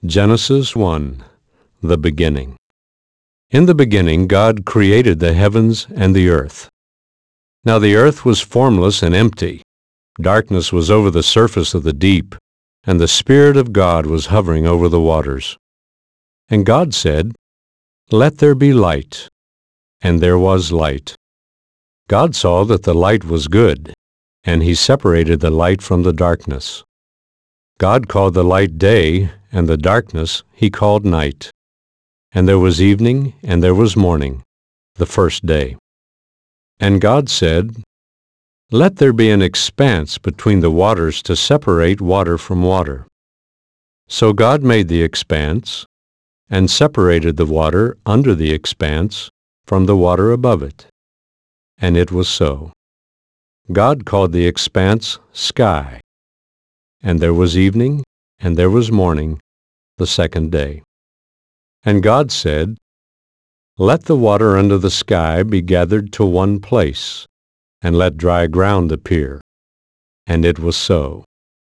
Genesis 1, the beginning. In the beginning God created the heavens and the earth. Now the earth was formless and empty. Darkness was over the surface of the deep, and the Spirit of God was hovering over the waters. And God said, "Let there be light." And there was light. God saw that the light was good, and he separated the light from the darkness. God called the light day, and the darkness he called night. And there was evening, and there was morning, the first day. And God said, "Let there be an expanse between the waters to separate water from water." So God made the expanse, and separated the water under the expanse from the water above it. And it was so. God called the expanse sky. And there was evening, and there was morning, the second day. And God said, "Let the water under the sky be gathered to one place, and let dry ground appear." And it was so.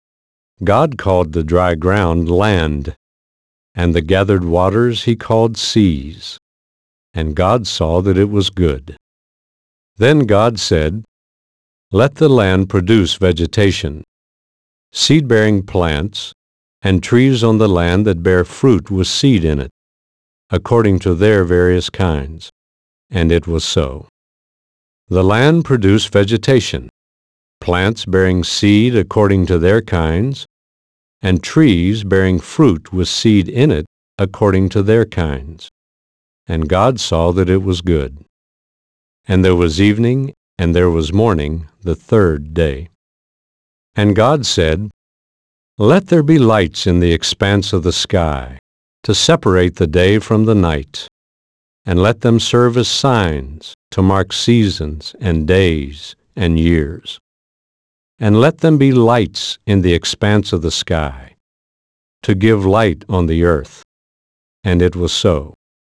God called the dry ground land, and the gathered waters he called seas. And God saw that it was good. Then God said, "Let the land produce vegetation, seed-bearing plants, and trees on the land that bear fruit with seed in it, according to their various kinds." And it was so. The land produced vegetation, plants bearing seed according to their kinds, and trees bearing fruit with seed in it according to their kinds. And God saw that it was good. And there was evening, and there was morning, the third day. And God said, "Let there be lights in the expanse of the sky, to separate the day from the night, and let them serve as signs to mark seasons and days and years. And let them be lights in the expanse of the sky, to give light on the earth." And it was so.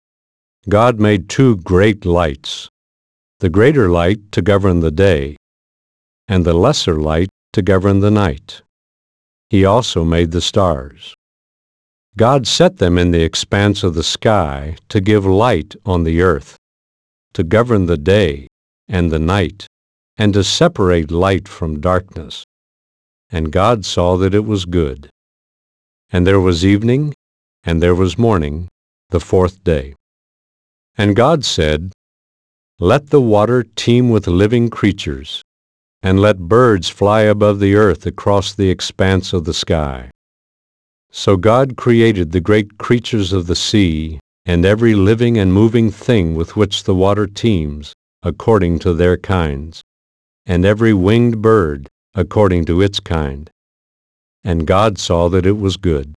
God made two great lights, the greater light to govern the day, and the lesser light to govern the night. He also made the stars. God set them in the expanse of the sky to give light on the earth, to govern the day and the night, and to separate light from darkness. And God saw that it was good. And there was evening, and there was morning, the fourth day. And God said, "Let the water teem with living creatures, and let birds fly above the earth across the expanse of the sky." So God created the great creatures of the sea, and every living and moving thing with which the water teems, according to their kinds, and every winged bird, according to its kind. And God saw that it was good.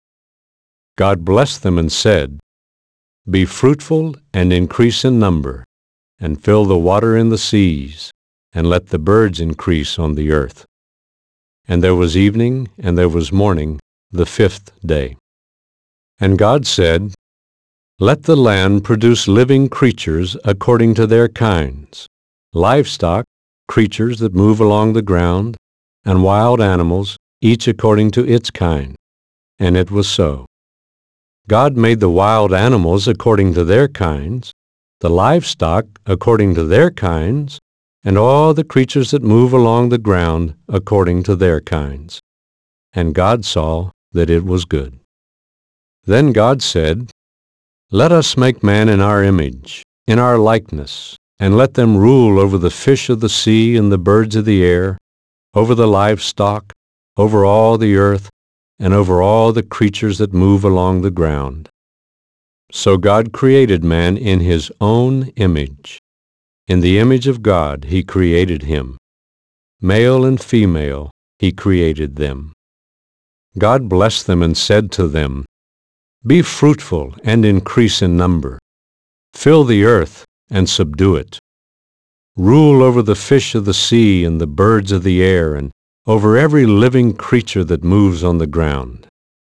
God blessed them and said, "Be fruitful and increase in number, and fill the water in the seas, and let the birds increase on the earth." And there was evening, and there was morning, the fifth day. And God said, "Let the land produce living creatures according to their kinds, livestock, creatures that move along the ground, and wild animals, each according to its kind." And it was so. God made the wild animals according to their kinds, the livestock according to their kinds, and all the creatures that move along the ground according to their kinds. And God saw that it was good. Then God said, "Let us make man in our image, in our likeness, and let them rule over the fish of the sea and the birds of the air, over the livestock, over all the earth, and over all the creatures that move along the ground." So God created man in his own image. In the image of God he created him. Male and female he created them. God blessed them and said to them, "Be fruitful and increase in number. Fill the earth and subdue it. Rule over the fish of the sea and the birds of the air, and over every living creature that moves on the ground."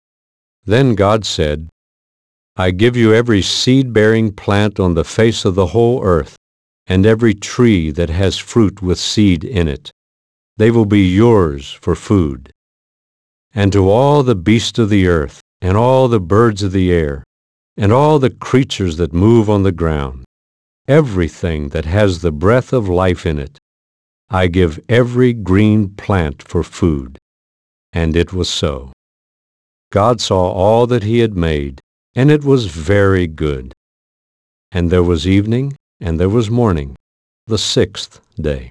Then God said, "I give you every seed-bearing plant on the face of the whole earth, and every tree that has fruit with seed in it. They will be yours for food. And to all the beasts of the earth, and all the birds of the air, and all the creatures that move on the ground, everything that has the breath of life in it. I give every green plant for food." And it was so. God saw all that he had made, and it was very good. And there was evening, and there was morning, the sixth day.